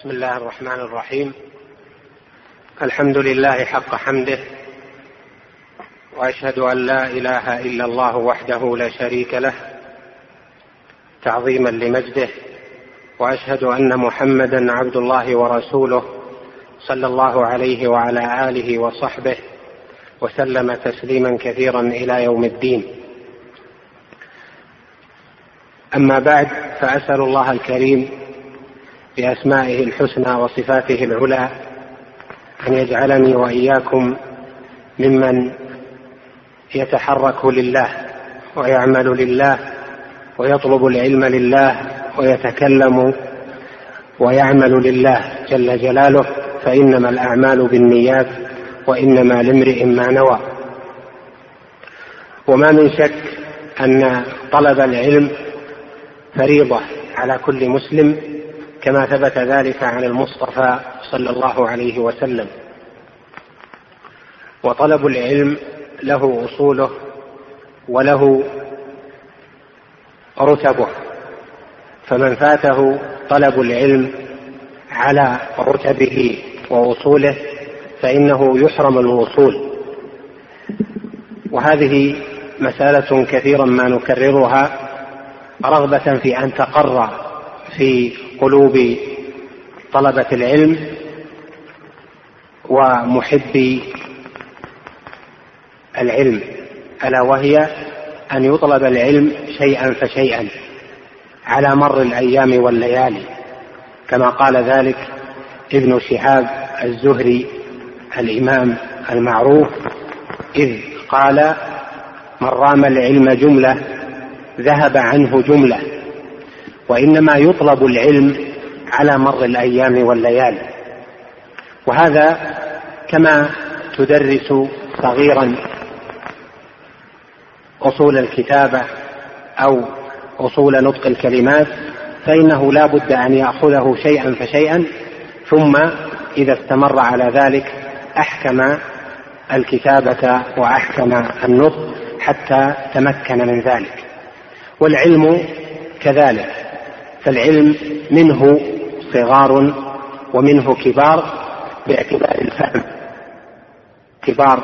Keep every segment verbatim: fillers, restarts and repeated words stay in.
بسم الله الرحمن الرحيم. الحمد لله حق حمده، وأشهد أن لا إله إلا الله وحده لا شريك له تعظيما لمجده، وأشهد أن محمدا عبد الله ورسوله صلى الله عليه وعلى آله وصحبه وسلم تسليما كثيرا إلى يوم الدين. أما بعد، فأسأل الله الكريم بأسمائه الحسنى وصفاته العلى أن يجعلني وإياكم ممن يتحرك لله ويعمل لله ويطلب العلم لله ويتكلم ويعمل لله جل جلاله، فإنما الأعمال بالنيات وإنما لامرئ ما نوى. وما من شك أن طلب العلم فريضة على كل مسلم، كما ثبت ذلك عن المصطفى صلى الله عليه وسلم. وطلب العلم له أصوله وله رتبه، فمن فاته طلب العلم على رتبه وأصوله فإنه يحرم الوصول. وهذه مسألة كثيرا ما نكررها رغبة في أن تقر في قلوب طلبة العلم ومحبي العلم، ألا وهي أن يطلب العلم شيئا فشيئا على مر الأيام والليالي، كما قال ذلك ابن شهاب الزهري الإمام المعروف، إذ قال: من رام العلم جملة ذهب عنه جملة. وإنما يطلب العلم على مر الأيام والليالي. وهذا كما تدرس صغيرا أصول الكتابة أو أصول نطق الكلمات، فإنه لا بد أن يأخذه شيئا فشيئا، ثم إذا استمر على ذلك أحكم الكتابة وأحكم النطق حتى تمكن من ذلك. والعلم كذلك، فالعلم منه صغار ومنه كبار باعتبار الفهم، كبار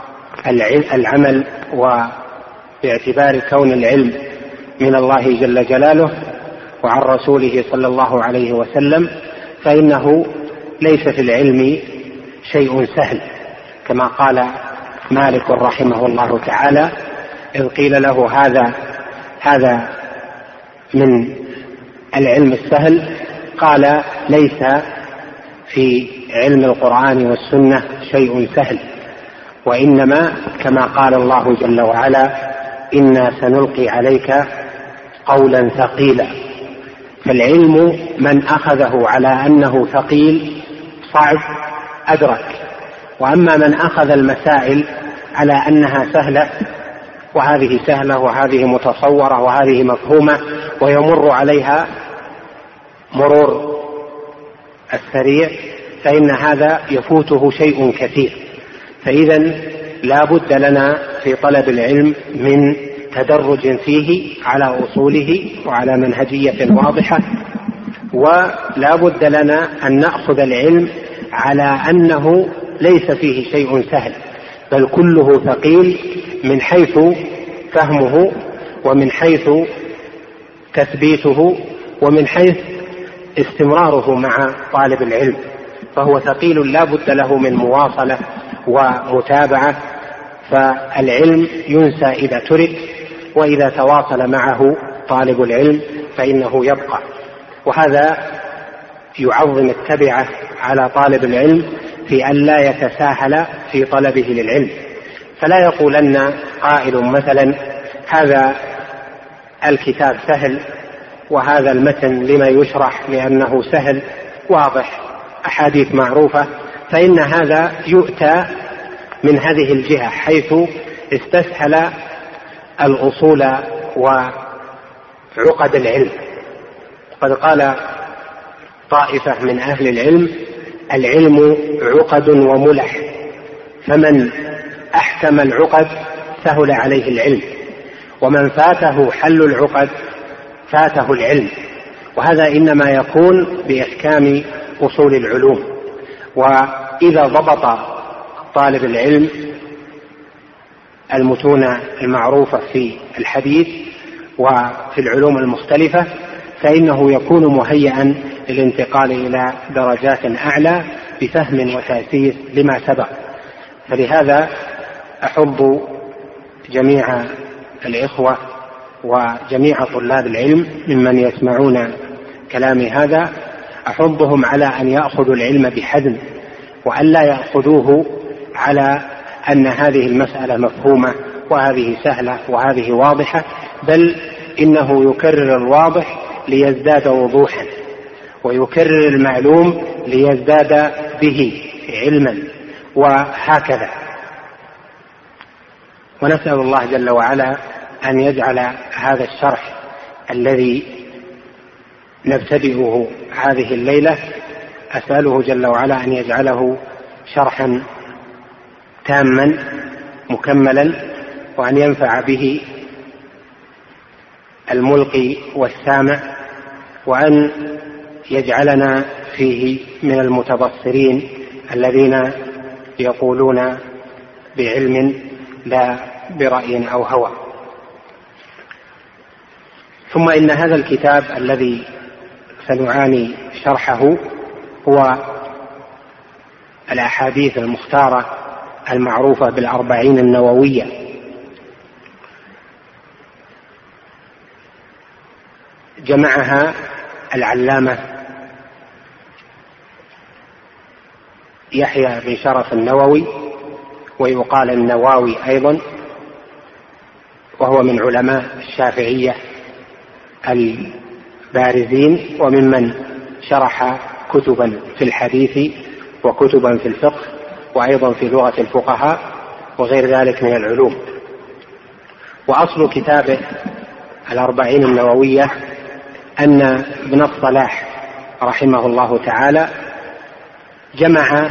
العمل وباعتبار كون العلم من الله جل جلاله وعن رسوله صلى الله عليه وسلم، فإنه ليس في العلم شيء سهل، كما قال مالك رحمه الله تعالى إذ قيل له هذا هذا من العلم السهل، قال: ليس في علم القرآن والسنة شيء سهل، وإنما كما قال الله جل وعلا: إنا سنلقي عليك قولا ثقيلا. فالعلم من أخذه على أنه ثقيل صعب أدرك، وأما من أخذ المسائل على أنها سهلة، وهذه سهلة وهذه متصورة وهذه مفهومة ويمر عليها مرور السريع، فإن هذا يفوته شيء كثير. فإذا لا بد لنا في طلب العلم من تدرج فيه على أصوله وعلى منهجية واضحة، ولا بد لنا أن نأخذ العلم على أنه ليس فيه شيء سهل، بل كله ثقيل من حيث فهمه ومن حيث تثبيته ومن حيث استمراره مع طالب العلم، فهو ثقيل لا بد له من مواصلة ومتابعة. فالعلم ينسى إذا ترك، وإذا تواصل معه طالب العلم فإنه يبقى. وهذا يعظم التبعة على طالب العلم في أن لا يتساهل في طلبه للعلم، فلا يقولن قائل مثلا: هذا الكتاب سهل وهذا المتن لما يشرح لأنه سهل واضح أحاديث معروفة، فإن هذا يؤتى من هذه الجهة حيث استسهل الأصول وعقد العلم. قد قال طائفة من أهل العلم: العلم عقد وملح، فمن أحكم العقد سهل عليه العلم، ومن فاته حل العقد فاته العلم. وهذا إنما يكون بإحكام أصول العلوم. وإذا ضبط طالب العلم المتون المعروفة في الحديث وفي العلوم المختلفة فإنه يكون مهيئا للانتقال إلى درجات أعلى بفهم وتأسيس لما سبق. فلهذا أحض جميع الإخوة وجميع طلاب العلم ممن يسمعون كلامي هذا، أحضهم على أن يأخذوا العلم بحزم، وأن لا يأخذوه على أن هذه المسألة مفهومة وهذه سهلة وهذه واضحة، بل إنه يكرر الواضح ليزداد وضوحا، ويكرر المعلوم ليزداد به علما، وهكذا. ونسأل الله جل وعلا أن يجعل هذا الشرح الذي نبتدئه هذه الليلة، أسأله جل وعلا أن يجعله شرحا تاما مكملا، وأن ينفع به الملقي والسامع، وأن يجعلنا فيه من المتبصرين الذين يقولون بعلم لا برأي أو هوى. ثم إن هذا الكتاب الذي سنعاني شرحه هو الأحاديث المختارة المعروفة بالأربعين النووية. جمعها العلامة يحيى بن شرف النووي، ويقال النواوي أيضا، وهو من علماء الشافعية البارزين، وممن شرح كتبا في الحديث وكتبا في الفقه وأيضا في لغة الفقهاء وغير ذلك من العلوم. وأصل كتابه الأربعين النووية أن ابن الصلاح رحمه الله تعالى جمع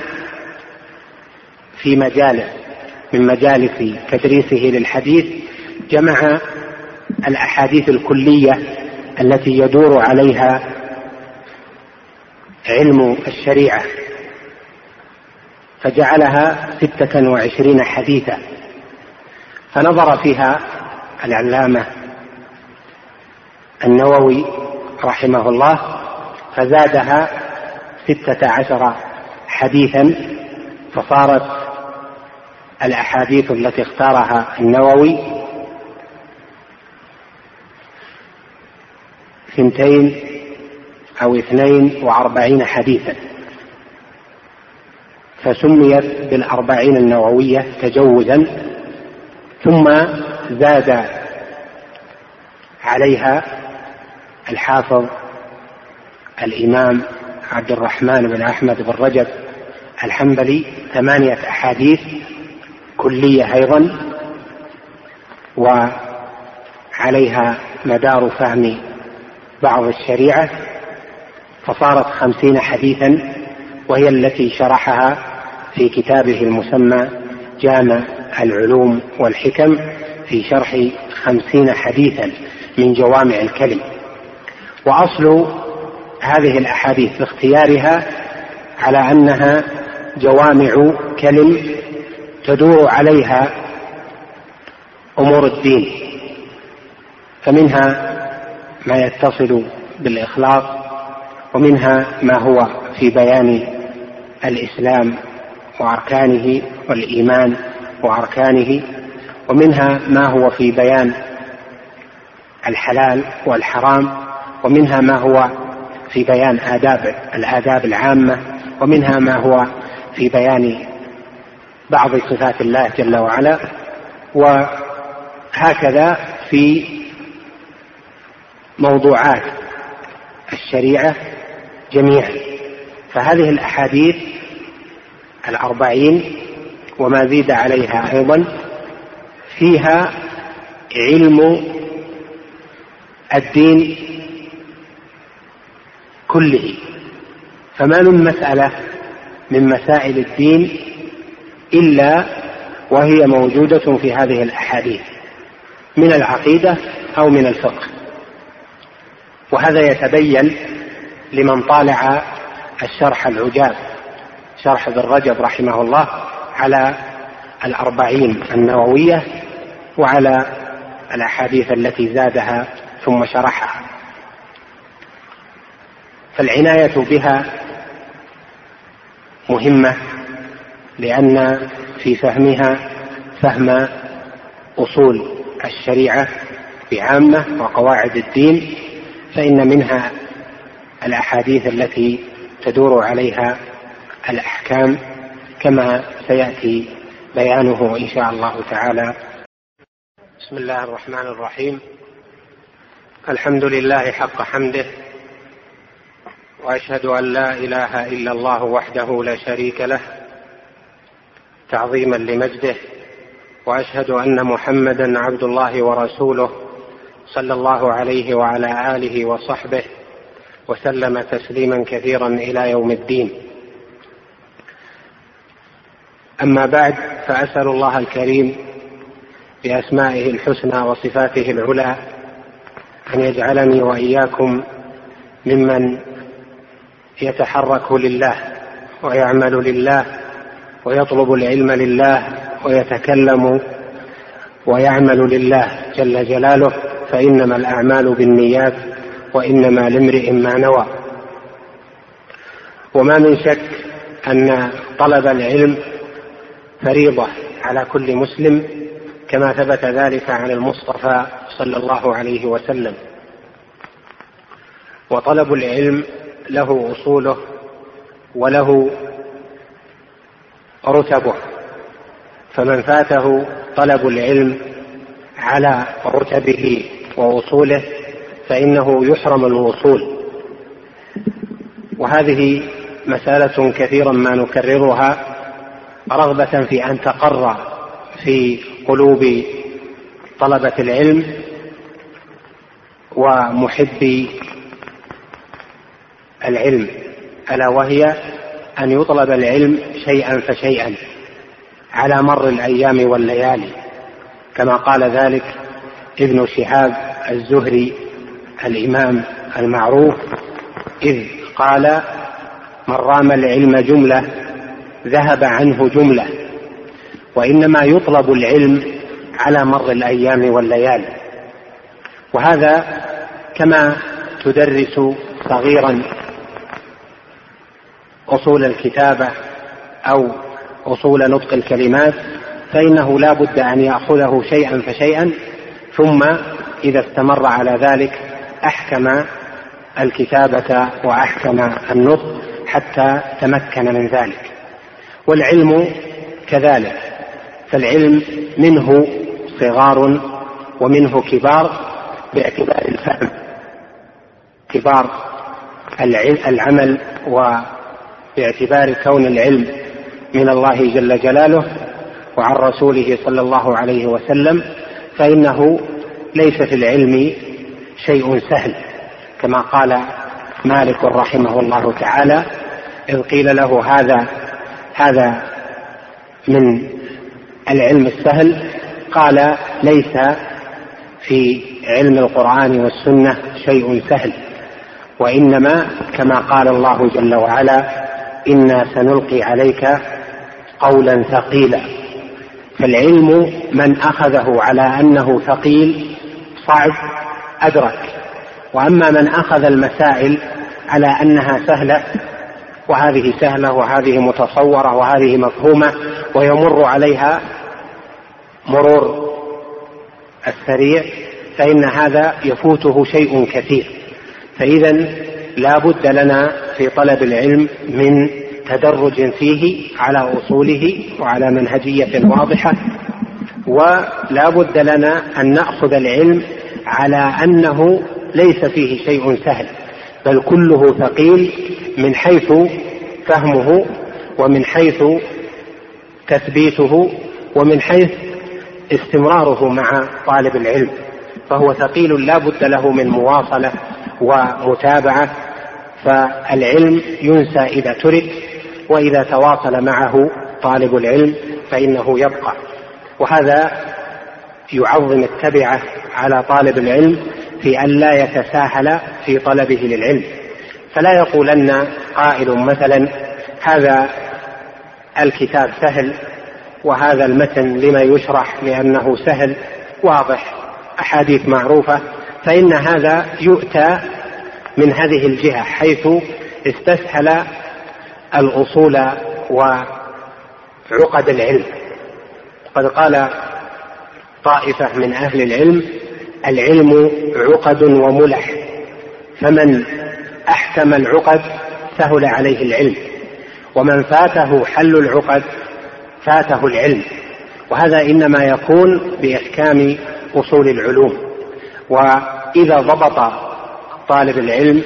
في مجالس من مجالس تدريسه للحديث، جمع الأحاديث الكلية التي يدور عليها علم الشريعة، فجعلها ستة وعشرين حديثا. فنظر فيها العلامة النووي رحمه الله فزادها ستة عشر حديثا، فصارت الأحاديث التي اختارها النووي ثنتين أو اثنين وأربعين حديثا، فسميت بالأربعين النووية تجوزا. ثم زاد عليها الحافظ الإمام عبد الرحمن بن أحمد بن رجب الحنبلي ثمانية أحاديث كلية أيضا، وعليها مدار فهم بعض الشريعة، فصارت خمسين حديثا، وهي التي شرحها في كتابه المسمى جامع العلوم والحكم في شرح خمسين حديثا من جوامع الكلم. وأصل هذه الأحاديث باختيارها على أنها جوامع كلم تدور عليها أمور الدين، فمنها ما يتصل بالإخلاص، ومنها ما هو في بيان الإسلام وأركانه والإيمان وأركانه، ومنها ما هو في بيان الحلال والحرام، ومنها ما هو في بيان آداب الآداب العامة، ومنها ما هو في بيان بعض صفات الله جل وعلا، وهكذا في موضوعات الشريعة جميعا. فهذه الأحاديث الأربعين وما زيد عليها أيضا فيها علم الدين كله، فما من مسألة من مسائل الدين إلا وهي موجودة في هذه الأحاديث من العقيدة أو من الفقه. وهذا يتبين لمن طالع الشرح العجاب، شرح ابن رجب رحمه الله على الأربعين النووية وعلى الأحاديث التي زادها ثم شرحها. فالعناية بها مهمة، لأن في فهمها فهم أصول الشريعة بعامة وقواعد الدين، فإن منها الأحاديث التي تدور عليها الأحكام كما سيأتي بيانه إن شاء الله تعالى. بسم الله الرحمن الرحيم. الحمد لله حق حمده، وأشهد أن لا إله إلا الله وحده لا شريك له تعظيما لمجده، وأشهد أن محمدا عبد الله ورسوله صلى الله عليه وعلى آله وصحبه وسلم تسليما كثيرا إلى يوم الدين. أما بعد، فأسأل الله الكريم بأسمائه الحسنى وصفاته العلى أن يجعلني وإياكم ممن يتحرك لله ويعمل لله ويطلب العلم لله ويتكلم ويعمل لله جل جلاله، فإنما الأعمال بالنيات وإنما لامرئ ما نوى. وما من شك أن طلب العلم فريضة على كل مسلم، كما ثبت ذلك عن المصطفى صلى الله عليه وسلم. وطلب العلم له أصوله وله رتبه، فمن فاته طلب العلم على رتبه وأصوله فإنه يحرم الوصول. وهذه مسألة كثيرا ما نكررها رغبة في أن تقر في قلوب طلبة العلم ومحبي العلم، ألا وهي أن يطلب العلم شيئا فشيئا على مر الأيام والليالي، كما قال ذلك ابن شهاب الزهري الإمام المعروف، إذ قال: من رام العلم جملة ذهب عنه جملة. وإنما يطلب العلم على مر الأيام والليالي. وهذا كما تدرس صغيرا أصول الكتابة أو أصول نطق الكلمات، فإنه لا بد أن يأخذه شيئا فشيئا، ثم إذا استمر على ذلك أحكم الكتابة وأحكم النطق حتى تمكن من ذلك. والعلم كذلك، فالعلم منه صغار ومنه كبار باعتبار الفهم، كبار العمل وباعتبار كون العلم من الله جل جلاله وعن رسوله صلى الله عليه وسلم، فإنه ليس في العلم شيء سهل، كما قال مالك رحمه الله تعالى إذ قيل له هذا هذا من العلم السهل، قال: ليس في علم القرآن والسنة شيء سهل، وإنما كما قال الله جل وعلا: إنا سنلقي عليك قولا ثقيلا. فالعلم من أخذه على أنه ثقيل صعب أدرك، وأما من أخذ المسائل على أنها سهلة، وهذه سهلة وهذه متصورة وهذه مفهومة ويمر عليها مرور السريع، فإن هذا يفوته شيء كثير. فإذا لا بد لنا في طلب العلم من تدرج فيه على أصوله وعلى منهجية واضحة، ولا بد لنا أن نأخذ العلم على أنه ليس فيه شيء سهل، بل كله ثقيل من حيث فهمه ومن حيث تثبيته ومن حيث استمراره مع طالب العلم، فهو ثقيل لا بد له من مواصلة ومتابعة. فالعلم ينسى إذا ترك، وإذا تواصل معه طالب العلم فإنه يبقى. وهذا يعظم التبعة على طالب العلم في أن لا يتساهل في طلبه للعلم، فلا يقولن قائل مثلا هذا الكتاب سهل وهذا المتن لما يشرح لأنه سهل واضح أحاديث معروفة، فإن هذا يؤتى من هذه الجهة حيث استسهل الأصول وعقد العلم. قد قال طائفة من أهل العلم: العلم عقد وملح، فمن أحكم العقد سهل عليه العلم، ومن فاته حل العقد فاته العلم. وهذا إنما يكون بإحكام أصول العلوم. وإذا ضبط طالب العلم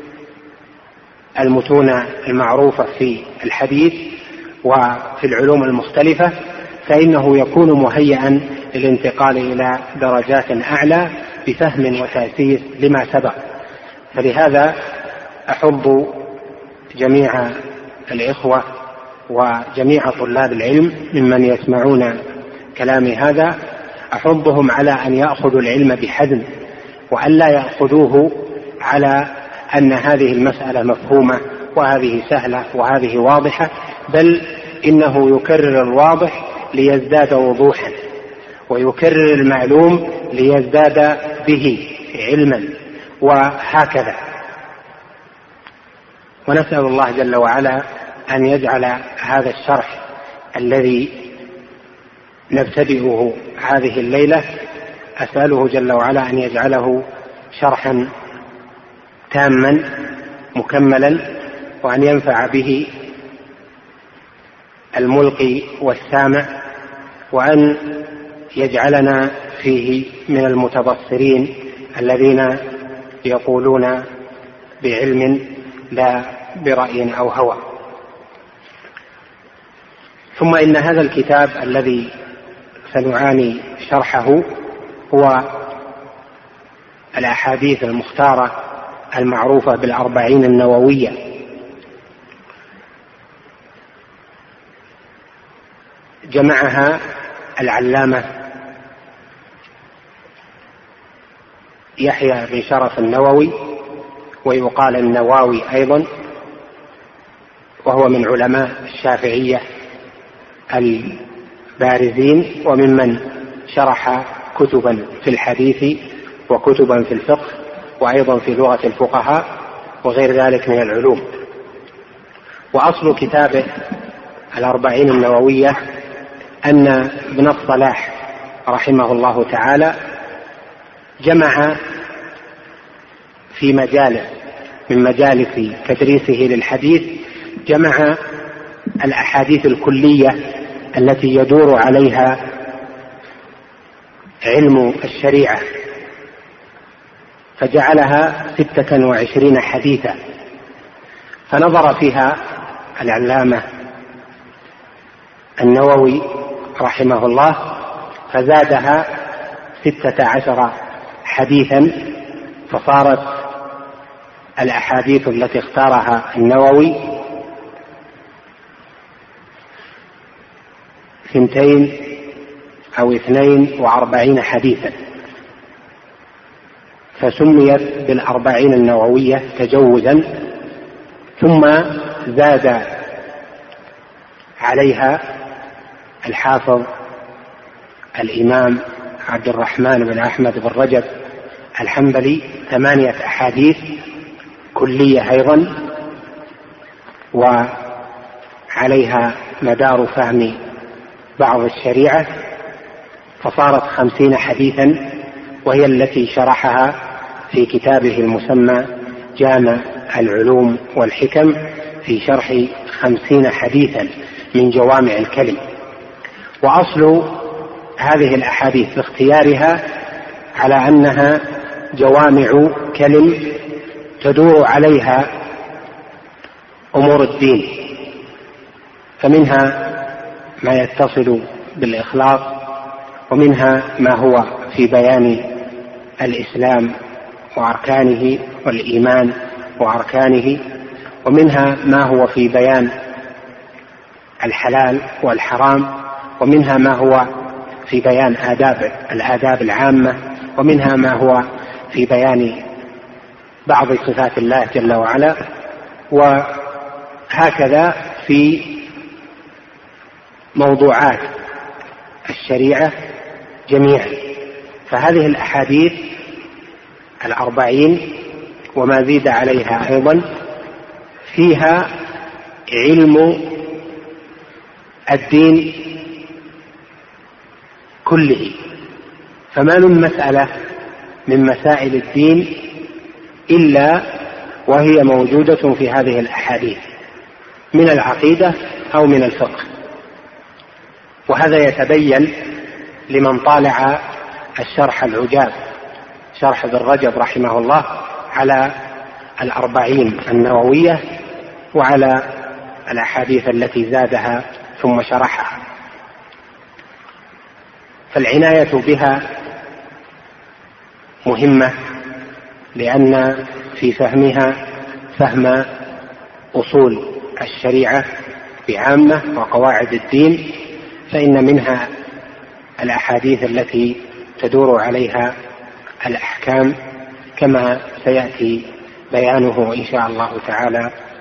المتون المعروفة في الحديث وفي العلوم المختلفة فإنه يكون مهيئا للانتقال إلى درجات أعلى بفهم وتأسيس لما سبق. فلهذا أحب جميع الإخوة وجميع طلاب العلم ممن يسمعون كلامي هذا، أحبهم على أن يأخذوا العلم بحزم، وأن لا يأخذوه على أن هذه المسألة مفهومة وهذه سهلة وهذه واضحة، بل إنه يكرر الواضح ليزداد وضوحا، ويكرر المعلوم ليزداد به علما، وهكذا. ونسأل الله جل وعلا أن يجعل هذا الشرح الذي نبتدئه هذه الليلة، أسأله جل وعلا أن يجعله شرحا تاما مكملا، وأن ينفع به الملقي والسامع، وأن يجعلنا فيه من المتبصرين الذين يقولون بعلم لا برأي أو هوى. ثم إن هذا الكتاب الذي سنعاني شرحه هو الأحاديث المختارة المعروفة بالأربعين النووية. جمعها العلامة يحيى بن شرف النووي، ويقال النواوي أيضا، وهو من علماء الشافعية البارزين، وممن شرح كتبا في الحديث وكتبا في الفقه وأيضا في لغة الفقهاء وغير ذلك من العلوم. وأصل كتابه الأربعين النووية أن ابن الصلاح رحمه الله تعالى جمع في مجالس من مجالس تدريسه للحديث، جمع الأحاديث الكلية التي يدور عليها علم الشريعة، فجعلها ستة وعشرين حديثا. فنظر فيها العلامة النووي رحمه الله فزادها ستة عشر حديثا، فصارت الأحاديث التي اختارها النووي ثنتين أو اثنين وأربعين حديثا، فسميت بالأربعين النووية تجوزا. ثم زاد عليها الحافظ الإمام عبد الرحمن بن أحمد بن رجب الحنبلي ثمانية أحاديث كلية أيضا، وعليها مدار فهم بعض الشريعة، فصارت خمسين حديثا، وهي التي شرحها في كتابه المسمى جامع العلوم والحكم في شرح خمسين حديثا من جوامع الكلم. وأصل هذه الأحاديث باختيارها على أنها جوامع كلم تدور عليها أمور الدين، فمنها ما يتصل بالإخلاص، ومنها ما هو في بيان الإسلام وأركانه والإيمان وأركانه، ومنها ما هو في بيان الحلال والحرام، ومنها ما هو في بيان آداب الآداب العامة، ومنها ما هو في بيان بعض صفات الله جل وعلا، وهكذا في موضوعات الشريعة جميعا. فهذه الأحاديث الأربعين وما زيد عليها أيضا فيها علم الدين كله، فما من مسألة من مسائل الدين إلا وهي موجودة في هذه الأحاديث من العقيدة أو من الفقه. وهذا يتبين لمن طالع الشرح العجاب، شرح ابن رجب رحمه الله على الأربعين النووية وعلى الأحاديث التي زادها ثم شرحها. فالعناية بها مهمة، لأن في فهمها فهم أصول الشريعة بعامة وقواعد الدين، فإن منها الأحاديث التي تدور عليها الأحكام كما سيأتي بيانه إن شاء الله تعالى